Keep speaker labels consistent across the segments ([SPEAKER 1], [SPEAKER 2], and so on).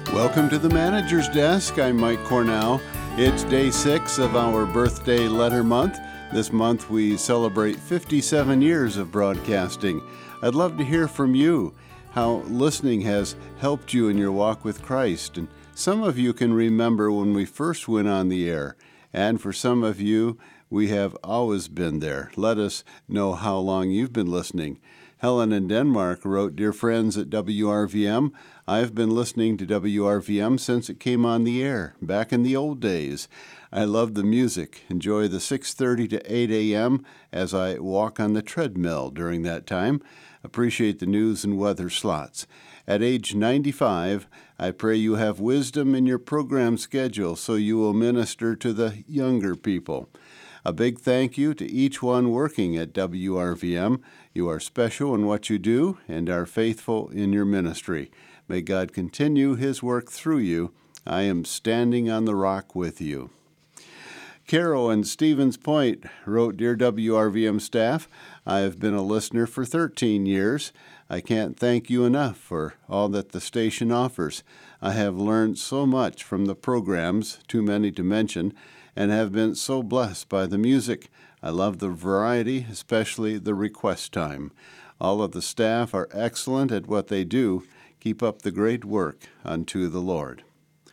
[SPEAKER 1] Welcome to the Manager's Desk. I'm Mike Cornell. It's day 6 of our birthday letter month. This month we celebrate 57 years of broadcasting. I'd love to hear from you, how listening has helped you in your walk with Christ. And some of you can remember when we first went on the air. And for some of you, we have always been there. Let us know how long you've been listening. Helen in Denmark wrote, "Dear friends at WRVM, I've been listening to WRVM since it came on the air, back in the old days. I love the music, enjoy the 6:30 to 8 a.m. as I walk on the treadmill during that time. Appreciate the news and weather slots. At age 95, I pray you have wisdom in your program schedule so you will minister to the younger people. A big thank you to each one working at WRVM. You are special in what you do and are faithful in your ministry. May God continue his work through you. I am standing on the rock with you." Carol in Stevens Point wrote, "Dear WRVM staff, I have been a listener for 13 years. I can't thank you enough for all that the station offers. I have learned so much from the programs, too many to mention, and have been so blessed by the music. I love the variety, especially the request time. All of the staff are excellent at what they do. Keep up the great work unto the Lord."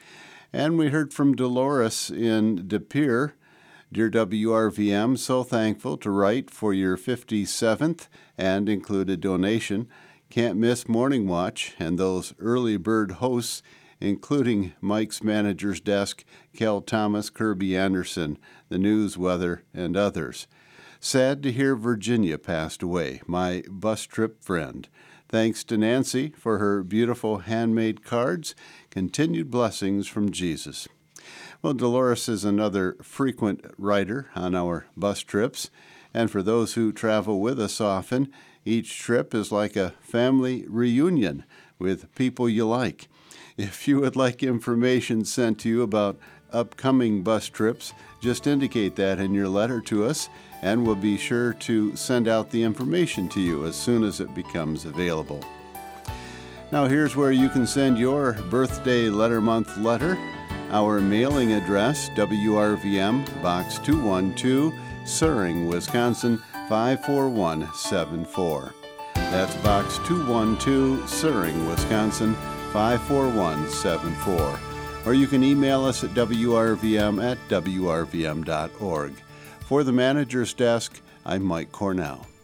[SPEAKER 1] And we heard from Dolores in De Pere. "Dear WRVM, so thankful to write for your 57th and include a donation. Can't miss Morning Watch and those early bird hosts, including Mike's Manager's Desk, Kel Thomas, Kirby Anderson, the news, weather, and others. Sad to hear Virginia passed away, my bus trip friend. Thanks to Nancy for her beautiful handmade cards. Continued blessings from Jesus." Well, Dolores is another frequent writer on our bus trips, and for those who travel with us often, each trip is like a family reunion with people you like. If you would like information sent to you about upcoming bus trips, just indicate that in your letter to us, and we'll be sure to send out the information to you as soon as it becomes available. Now here's where you can send your birthday letter month letter. Our mailing address, WRVM, Box 212, Suring, Wisconsin, 54174. That's Box 212, Suring, Wisconsin, 54174. Or you can email us at wrvm@wrvm.org. For the Manager's Desk, I'm Mike Cornell.